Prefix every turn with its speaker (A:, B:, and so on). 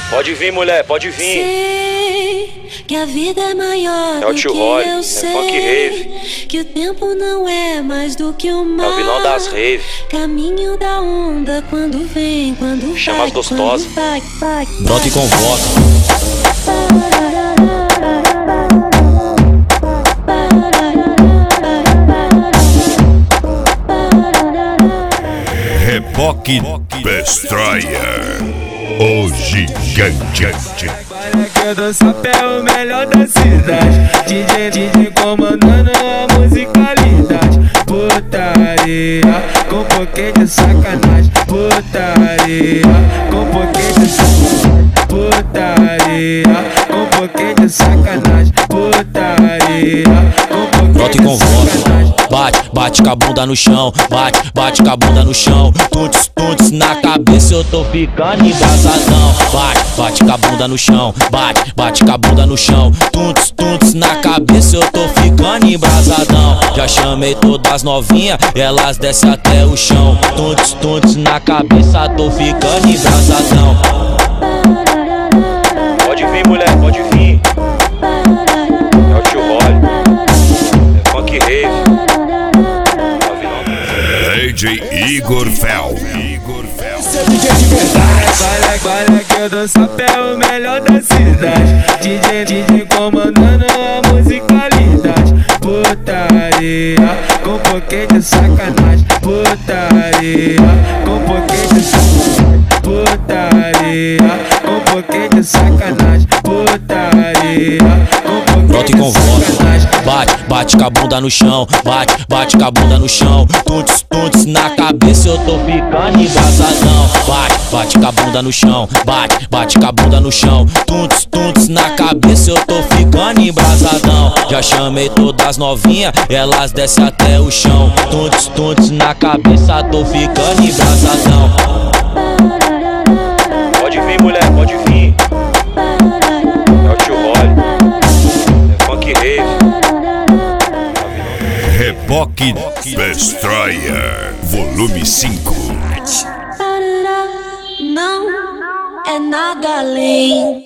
A: Pode vir, mulher, pode vir.
B: Sei que a vida é maior
A: É o
B: do
A: tio
B: que
A: Rolly,
B: eu
A: é
B: sei,
A: funk rave.
B: que o tempo não é mais do que o mar.
A: É o vilão das rave.
B: Caminho da onda quando vem, quando
A: Chama
B: vai,
A: as gostosas.
B: vai.
C: Brota e convoca.
D: Reboque Destroyer, o gigante.
E: Que do sapé o melhor da cidade. DJ comandando a musicalidade. Putaria com pouquinho de sacanagem. Putaria com pouquinho de sacanagem. Putaria com pouquinho de sacanagem. Putaria com pouquinho
C: Brota e
E: de
C: convoca.
E: sacanagem.
C: Bate com a bunda no chão, bate com a bunda no chão. Tuntes na cabeça, eu tô ficando embasadão. Bate com a bunda no chão, bate com a bunda no chão. Tuntes na cabeça, eu tô ficando embasadão. Já chamei todas as novinhas, elas descem até o chão. Tuntes na cabeça, tô ficando embasadão.
A: Pode vir, mulher, pode vir. É o tio Rolly, é funk rave.
D: DJ Igor Fel.
E: Olha que eu dou sapé o melhor da cidade. DJ comandando a musicalidade. Putaria com pouquinho de sacanagem. Putaria com pouquinho de sacanagem. Putaria com pouquinho de sacanagem. Putaria com pouquinho
C: Brota e
E: de
C: convoca.
E: sacanagem.
C: Bate com a bunda no chão, bate com a bunda no chão. Tuntes na cabeça, eu tô ficando embasadão. Bate com a bunda no chão, bate com a bunda no chão. Tuntes na cabeça, eu tô ficando embasadão. Já chamei todas as novinhas, elas descem até o chão. Tuntes na cabeça, tô ficando embasadão.
A: Pode vir, mulher, pode vir. É o tio Rolly, é funk rave.
D: Reboque Destroyer, volume 5.
B: Não é nada além